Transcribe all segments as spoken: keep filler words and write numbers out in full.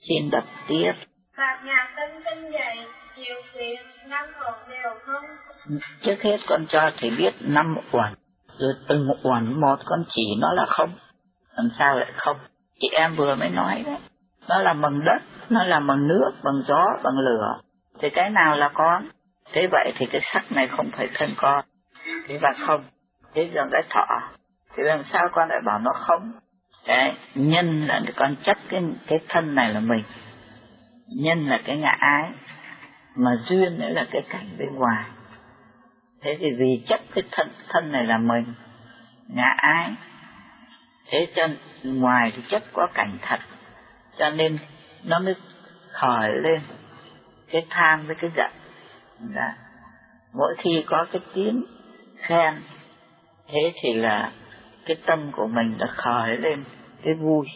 Xin đọc tiếp. Bạc nhạc tinh tinh dậy, nhiều việc năm hồn đều không. Trước hết con cho thầy biết năm uẩn, rồi từng uẩn một con chỉ nó là không. Làm sao lại không? Chị em vừa mới nói đấy. Nó là bằng đất, nó là bằng nước, bằng gió, bằng lửa. Thì cái nào là con? Thế vậy thì cái sắc này không phải thân con. Thế là không. Thế giờ cái thọ. Thì làm sao con lại bảo nó không? Đấy, nhân là con chấp cái, cái thân này là mình. Nhân là cái ngã ái. Mà duyên nữa là cái cảnh bên ngoài. Thế thì vì chấp cái thân, thân này là mình, ngã ái. Thế cho ngoài thì chấp có cảnh thật. Cho nên nó mới khởi lên cái tham với cái giận. Đó. Mỗi khi có cái tiếng khen, thế thì là cái tâm của mình đã khởi lên cái vui.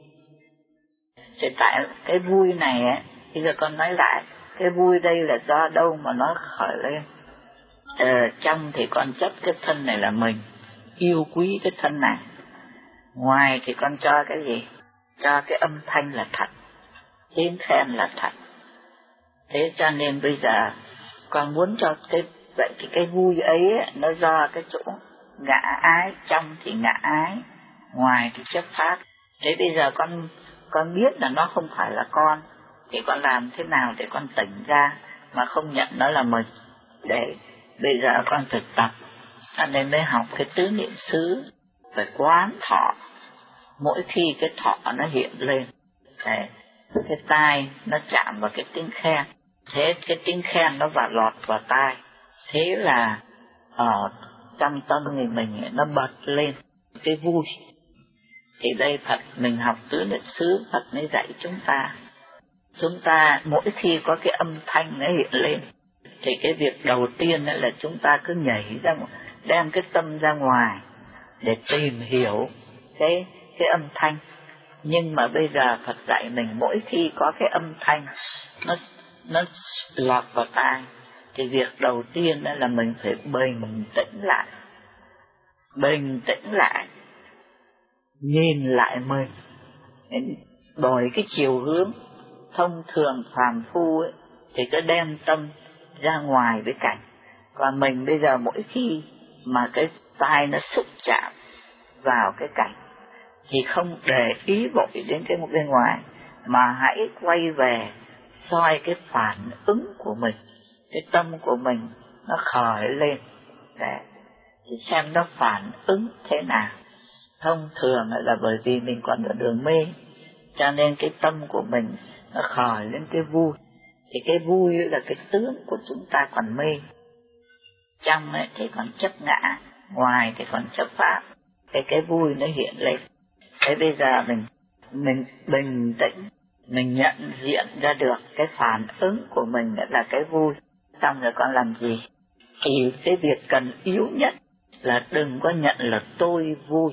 Thì tại cái vui này ấy, bây giờ con nói lại, cái vui đây là do đâu mà nó khởi lên? Ờ, trong thì con chấp cái thân này là mình, yêu quý cái thân này. Ngoài thì con cho cái gì? Cho cái âm thanh là thật, tiếng khen là thật. Thế cho nên bây giờ con muốn cho cái vậy thì cái vui ấy nó do cái chỗ ngã ái, trong thì ngã ái, ngoài thì chấp pháp. Thế bây giờ con con biết là nó không phải là con, thì con làm thế nào để con tỉnh ra mà không nhận nó là mình? Để bây giờ con thực tập, cho nên mới học cái tứ niệm xứ, phải quán thọ. Mỗi khi cái thọ nó hiện lên, đấy, cái tai nó chạm vào cái tiếng khen, thế cái tiếng khen nó vào lọt vào tai, thế là ở trong tâm người mình nó bật lên cái vui. Thì đây Phật mình học tứ niệm xứ, Phật mới dạy chúng ta. Chúng ta mỗi khi có cái âm thanh nó hiện lên, thì cái việc đầu tiên là chúng ta cứ nhảy ra, đem cái tâm ra ngoài để tìm hiểu cái cái âm thanh. Nhưng mà bây giờ Phật dạy mình mỗi khi có cái âm thanh nó nó lọt vào tai, thì việc đầu tiên là mình phải bình tĩnh lại, bình tĩnh lại, nhìn lại mình, đổi cái chiều hướng. Thông thường phàm phu ấy, thì cứ đem tâm ra ngoài với cảnh. Còn mình bây giờ mỗi khi mà cái tai nó xúc chạm vào cái cảnh, thì không để ý vội đến cái bên ngoài, mà hãy quay về soi cái phản ứng của mình, cái tâm của mình nó khởi lên, để thì xem nó phản ứng thế nào. Thông thường là bởi vì mình còn ở đường mê, cho nên cái tâm của mình nó khởi lên cái vui. Thì cái vui là cái tướng của chúng ta còn mê. Trong ấy thì còn chấp ngã, ngoài thì còn chấp pháp. Cái cái vui nó hiện lên. Thế bây giờ mình mình bình tĩnh, mình nhận diện ra được cái phản ứng của mình là cái vui. Xong rồi con làm gì? Thì cái việc cần yếu nhất là đừng có nhận là tôi vui,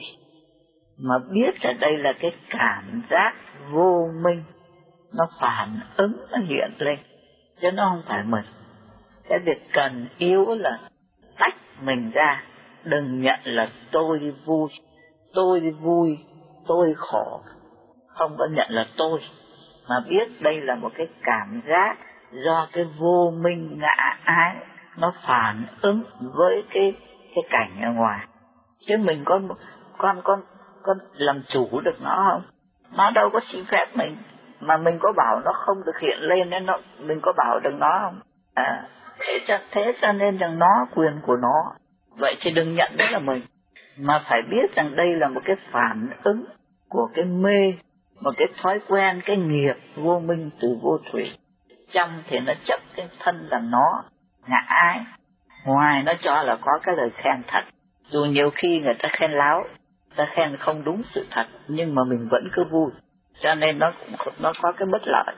mà biết là đây là cái cảm giác vô minh, nó phản ứng, nó hiện lên, chứ nó không phải mình. Cái việc cần yếu là tách mình ra, đừng nhận là tôi vui, tôi vui, tôi khổ, không có nhận là tôi, mà biết đây là một cái cảm giác do cái vô minh ngã ái nó phản ứng với cái cái cảnh ở ngoài. Chứ mình có con con con làm chủ được nó không? Nó đâu có xin phép mình, mà mình có bảo nó không được hiện lên nên nó mình có bảo được nó không? À, thế cho thế cho nên rằng nó quyền của nó. Vậy thì đừng nhận đó là mình, mà phải biết rằng đây là một cái phản ứng của cái mê, một cái thói quen, cái nghiệp vô minh từ vô thủy. Trong thì nó chấp cái thân là nó, ngã ái. Ngoài nó cho là có cái lời khen thật. Dù nhiều khi người ta khen láo, ta khen không đúng sự thật, nhưng mà mình vẫn cứ vui. Cho nên nó cũng nó có cái bất lợi.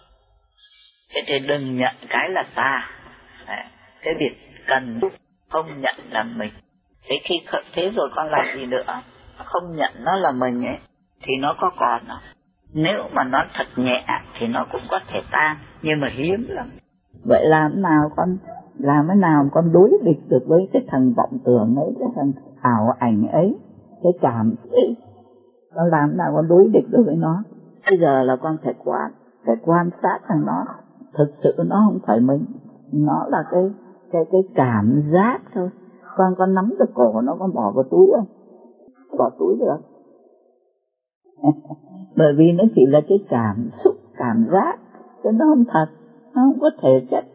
Thế thì đừng nhận cái là ta. Cái việc cần không nhận là mình. Thế khi thế rồi con làm gì nữa? Không nhận nó là mình ấy, thì nó có còn không? Nếu mà nó thật nhẹ thì nó cũng có thể tan, nhưng mà hiếm lắm. Vậy làm thế nào con làm thế nào con đối địch được với cái thằng vọng tưởng ấy, cái thằng ảo ảnh ấy, cái cảm ấy? Con làm thế nào con đối địch được với nó? Bây giờ là con phải quán, Cái quan sát rằng nó thực sự nó không phải mình, nó là cái cái cái cảm giác thôi. Con con nắm được cổ nó, con bỏ vào túi không? Bỏ túi được. Bởi vì nó chỉ là cái cảm xúc, cảm giác, chứ nó không thật, nó không có thể chất.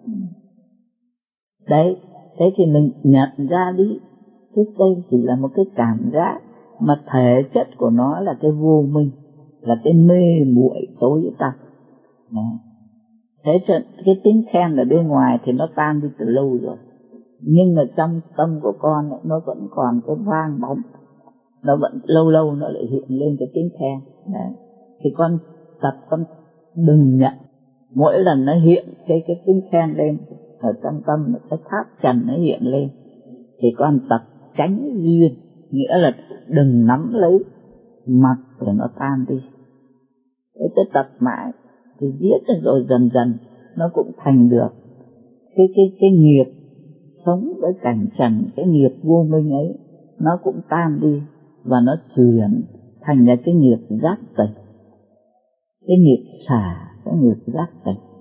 Đấy, thế thì mình nhận ra đi, trước đây chỉ là một cái cảm giác, mà thể chất của nó là cái vô minh, là cái mê muội tối tăm. Thế cho cái tiếng khen ở bên ngoài thì nó tan đi từ lâu rồi, nhưng mà trong tâm của con ấy, nó vẫn còn cái vang bóng, nó vẫn lâu lâu nó lại hiện lên cái tiếng khen. Đấy. Thì con tập, con đừng nhận mỗi lần nó hiện cái cái tiếng khen lên ở trong tâm, cái tháp trần nó hiện lên, thì con tập tránh duyên, nghĩa là đừng nắm lấy mặt để nó tan đi. Thế tôi tập mãi thì viết rồi dần dần nó cũng thành được cái cái cái nghiệp sống với cảnh trần, cái nghiệp vô minh ấy nó cũng tan đi, và nó chuyển thành là cái nghiệp giác tỉnh, cái nghiệp xả, cái nghiệp giác tỉnh.